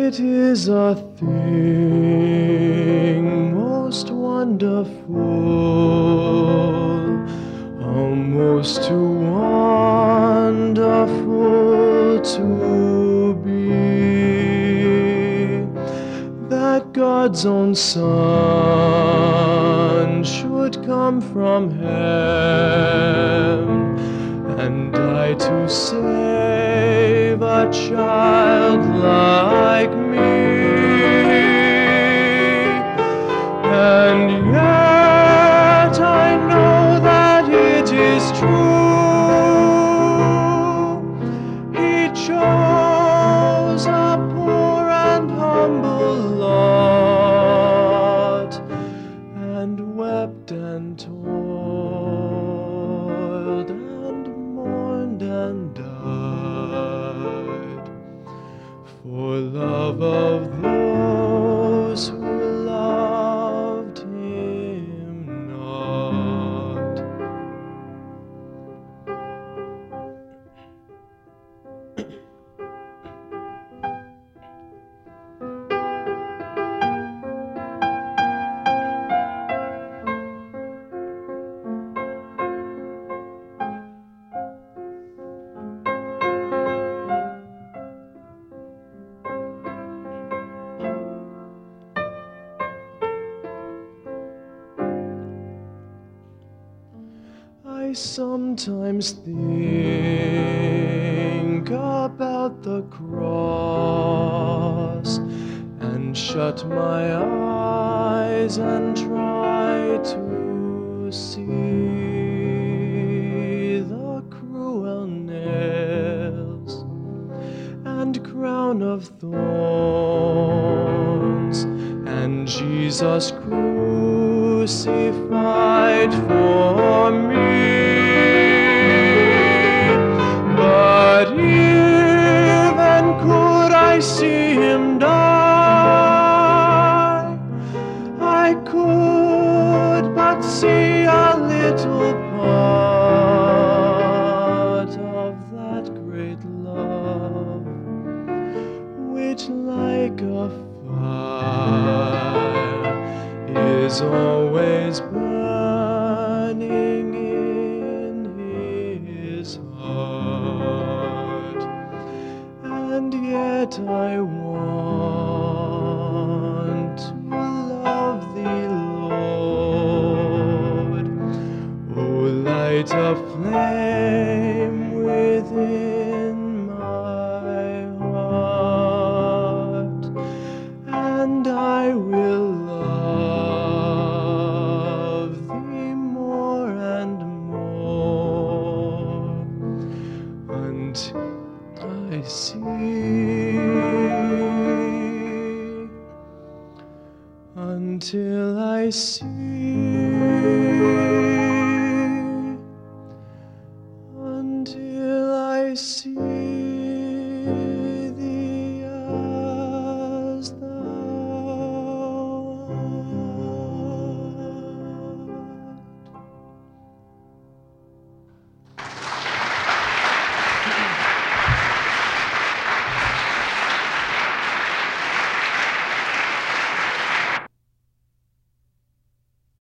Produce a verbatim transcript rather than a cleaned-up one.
It is a thing most wonderful, almost too wonderful to be, that God's own Son should come from heaven and die to save a child like me. And yet I know that it is true. He chose a poor and humble lot, and wept and toiled and mourned and died for love of those who loved him not. I sometimes think about the cross and shut my eyes and try to see the cruel nails and crown of thorns and Jesus crucified for me. But even could I see him die, I could but see a little part of that great love, which like a fire is always burning in his heart. And yet I want to love thee, Lord. O light a flame within my heart, and I will love thee more and more until I see, until I see, until I see.